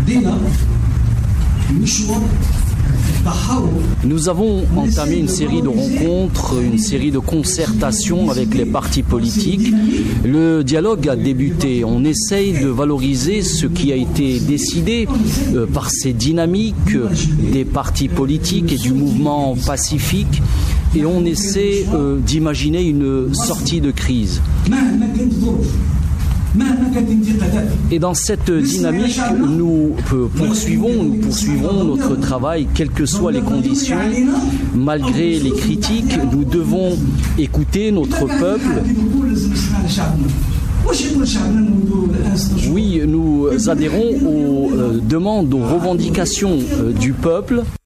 Nous avons entamé une série de rencontres, une série de concertations avec les partis politiques. Le dialogue a débuté. On essaye de valoriser ce qui a été décidé par ces dynamiques des partis politiques et du mouvement pacifique. Et on essaie d'imaginer une sortie de crise. Et dans cette dynamique, nous poursuivons notre travail, quelles que soient les conditions. Malgré les critiques, nous devons écouter notre peuple. Oui, nous adhérons aux demandes, aux revendications du peuple.